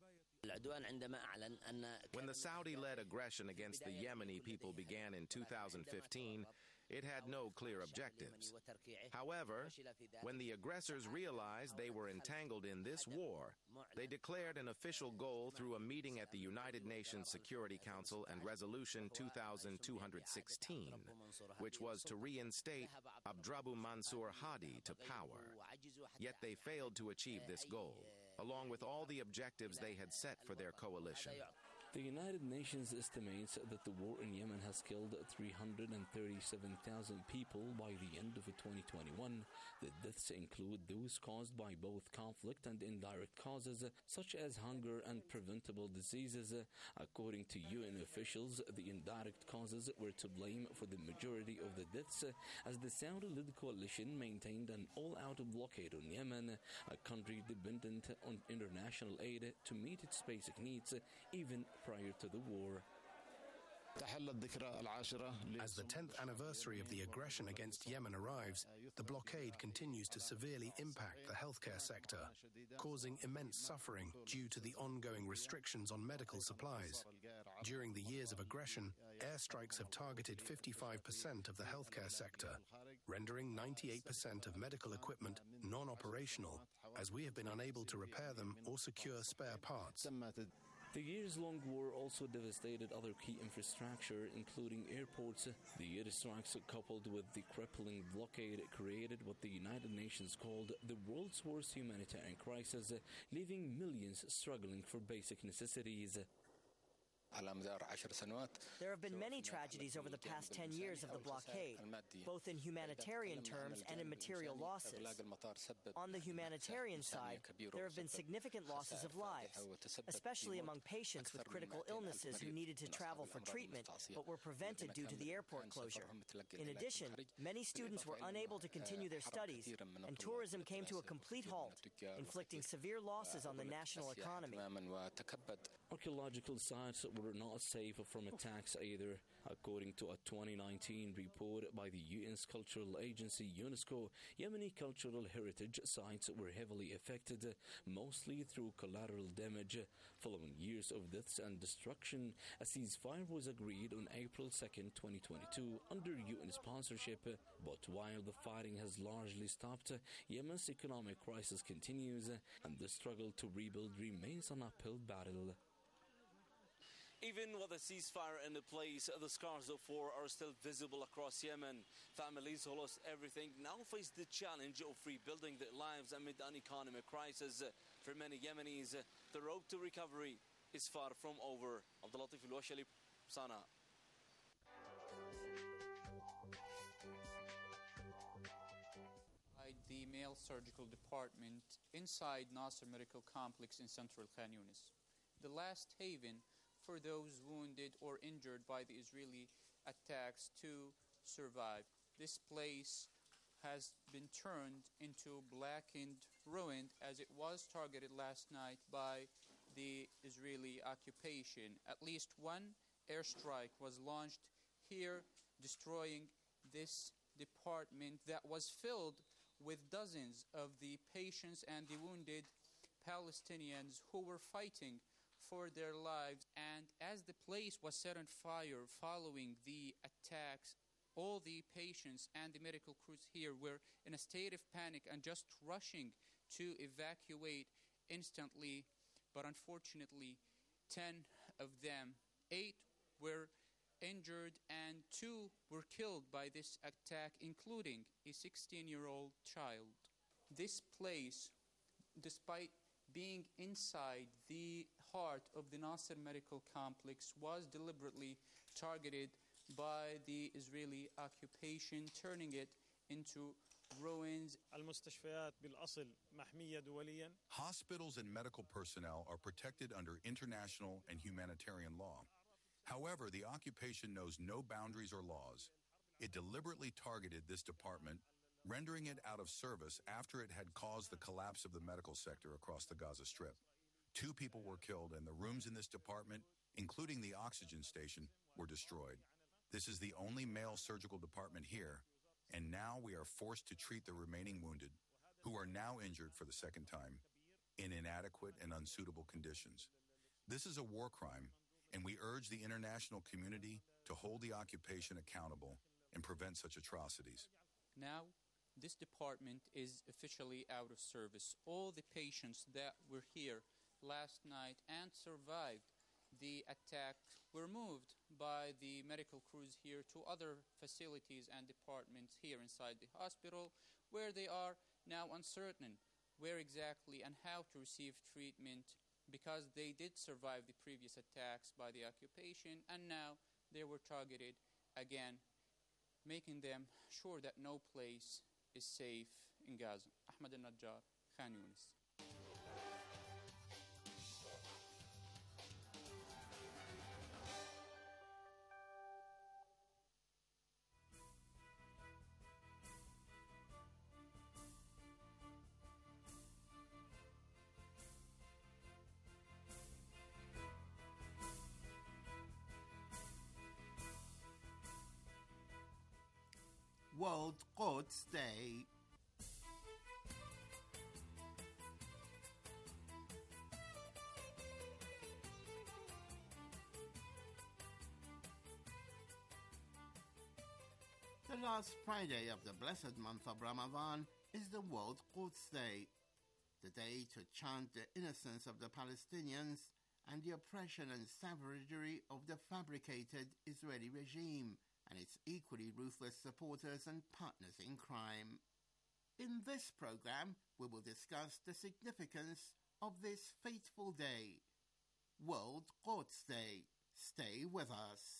When the Saudi-led aggression against the Yemeni people began in two thousand fifteen, it had no clear objectives. However, when the aggressors realized they were entangled in this war, they declared an official goal through a meeting at the United Nations Security Council and Resolution two thousand two hundred sixteen, which was to reinstate Abdurrabbu Mansour Hadi to power. Yet they failed to achieve this goal, along with all the objectives they had set for their coalition. The United Nations estimates that the war in Yemen has killed three hundred thirty-seven thousand people by the end of twenty twenty-one. The deaths include those caused by both conflict and indirect causes, such as hunger and preventable diseases. According to U N officials, the indirect causes were to blame for the majority of the deaths, as the Saudi-led coalition maintained an all-out blockade on Yemen, a country dependent on international aid to meet its basic needs, even prior to the war. As the tenth anniversary of the aggression against Yemen arrives, the blockade continues to severely impact the healthcare sector, causing immense suffering due to the ongoing restrictions on medical supplies. During the years of aggression, airstrikes have targeted fifty-five percent of the healthcare sector, rendering ninety-eight percent of medical equipment non-operational as we have been unable to repair them or secure spare parts. The years-long war also devastated other key infrastructure, including airports. The airstrikes, coupled with the crippling blockade, created what the United Nations called the world's worst humanitarian crisis, leaving millions struggling for basic necessities. There have been many tragedies over the past ten years of the blockade, both in humanitarian terms and in material losses. On the humanitarian side, there have been significant losses of lives, especially among patients with critical illnesses who needed to travel for treatment but were prevented due to the airport closure. In addition, many students were unable to continue their studies, and tourism came to a complete halt, inflicting severe losses on the national economy. Archaeological sites were not safe from attacks either. According to a twenty nineteen report by the U N's cultural agency UNESCO, Yemeni cultural heritage sites were heavily affected, mostly through collateral damage. Following years of deaths and destruction, a ceasefire was agreed on April second, twenty twenty-two, under U N sponsorship. But while the fighting has largely stopped, Yemen's economic crisis continues, and the struggle to rebuild remains an uphill battle. Even with a ceasefire in place, the scars of war are still visible across Yemen. Families who lost everything now face the challenge of rebuilding their lives amid an economic crisis. For many Yemenis, the road to recovery is far from over. Abdulatif Al-Washali, Sana. The male surgical department inside Nasser Medical Complex in central Khan Yunis, the last haven for those wounded or injured by the Israeli attacks to survive. This place has been turned into blackened ruin as it was targeted last night by the Israeli occupation. At least one airstrike was launched here, destroying this department that was filled with dozens of the patients and the wounded Palestinians who were fighting for their lives. And as the place was set on fire following the attacks, all the patients and the medical crews here were in a state of panic and just rushing to evacuate instantly. But unfortunately, ten of them, eight were injured and two were killed by this attack, including a sixteen-year-old child. This place, despite being inside the heart of the Nasser Medical Complex, was deliberately targeted by the Israeli occupation, turning it into ruins. Hospitals and medical personnel are protected under international and humanitarian law. However, the occupation knows no boundaries or laws. It deliberately targeted this department, rendering it out of service after it had caused the collapse of the medical sector across the Gaza Strip. Two people were killed, and the rooms in this department, including the oxygen station, were destroyed. This is the only male surgical department here, and now we are forced to treat the remaining wounded, who are now injured for the second time, in inadequate and unsuitable conditions. This is a war crime, and we urge the international community to hold the occupation accountable and prevent such atrocities. Now, this department is officially out of service. All the patients that were here last night and survived the attack were moved by the medical crews here to other facilities and departments here inside the hospital, where they are now uncertain where exactly and how to receive treatment, because they did survive the previous attacks by the occupation, and now they were targeted again, making them sure that no place is safe in Gaza. Ahmed al-Najjar, Khan Yunis. World Quds Day. The last Friday of the blessed month of Ramadan is the World Quds Day. the day to chant the innocence of the Palestinians and the oppression and savagery of the fabricated Israeli regime and its equally ruthless supporters and partners in crime. In this program, we will discuss the significance of this fateful day, World Quds Day. Stay with us.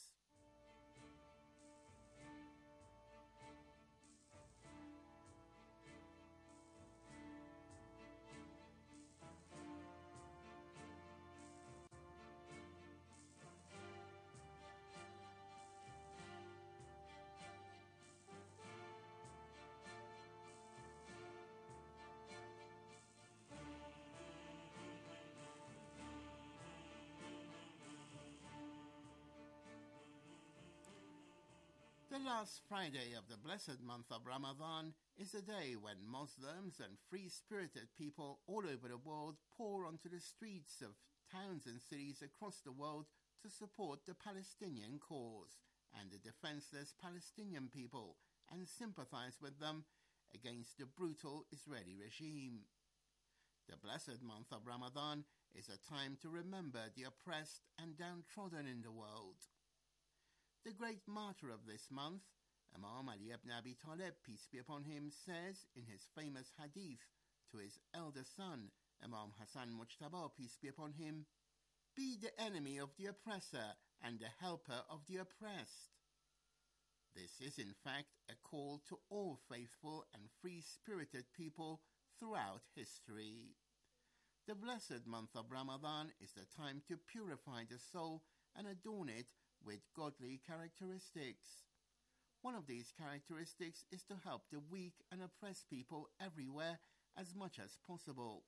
The last Friday of the blessed month of Ramadan is a day when Muslims and free-spirited people all over the world pour onto the streets of towns and cities across the world to support the Palestinian cause and the defenseless Palestinian people and sympathize with them against the brutal Israeli regime. The blessed month of Ramadan is a time to remember the oppressed and downtrodden in the world. The great martyr of this month, Imam Ali ibn Abi Talib, peace be upon him, says in his famous hadith to his elder son, Imam Hassan Mujtaba, peace be upon him, "Be the enemy of the oppressor and the helper of the oppressed." This is in fact a call to all faithful and free-spirited people throughout history. The blessed month of Ramadan is the time to purify the soul and adorn it with godly characteristics. One of these characteristics is to help the weak and oppressed people everywhere as much as possible.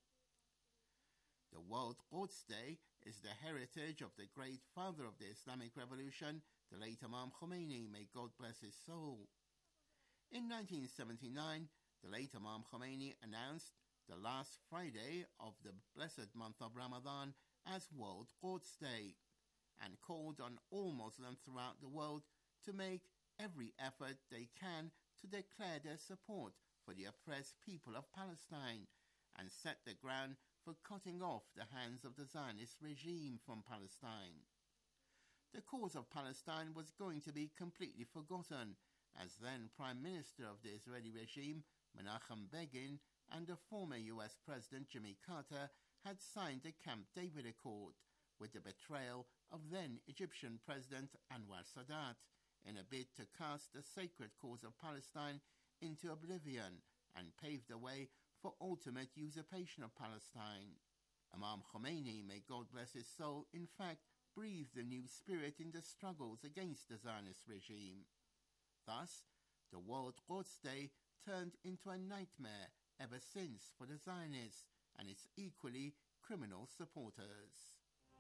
The World Quds Day is the heritage of the great father of the Islamic Revolution, the late Imam Khomeini, may God bless his soul. In nineteen seventy-nine, the late Imam Khomeini announced the last Friday of the blessed month of Ramadan as World Quds Day, and called on all Muslims throughout the world to make every effort they can to declare their support for the oppressed people of Palestine and set the ground for cutting off the hands of the Zionist regime from Palestine. The cause of Palestine was going to be completely forgotten, as then Prime Minister of the Israeli regime, Menachem Begin, and the former U S President Jimmy Carter had signed the Camp David Accord, with the betrayal of then Egyptian President Anwar Sadat in a bid to cast the sacred cause of Palestine into oblivion and pave the way for ultimate usurpation of Palestine. Imam Khomeini, may God bless his soul, in fact breathed a new spirit in the struggles against the Zionist regime. Thus, the World Quds Day turned into a nightmare ever since for the Zionists and its equally criminal supporters.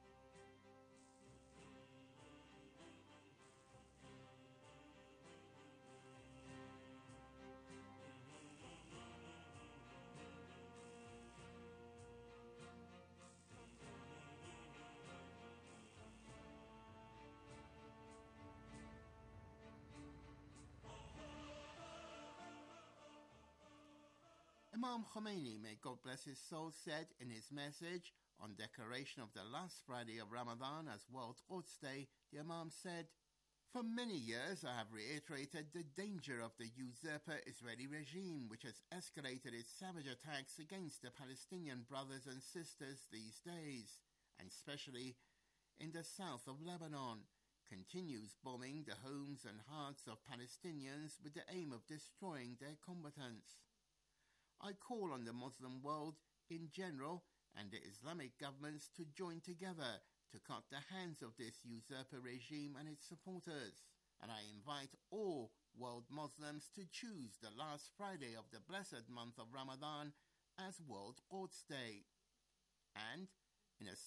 Imam Khomeini, may God bless his soul, said in his message on declaration of the last Friday of Ramadan as World Quds Day, the Imam said, "For many years I have reiterated the danger of the usurper Israeli regime, which has escalated its savage attacks against the Palestinian brothers and sisters these days, and especially in the south of Lebanon, continues bombing the homes and hearts of Palestinians with the aim of destroying their combatants. I call on the Muslim world in general and the Islamic governments to join together to cut the hands of this usurper regime and its supporters. And I invite all world Muslims to choose the last Friday of the blessed month of Ramadan as World Quds Day. And, in a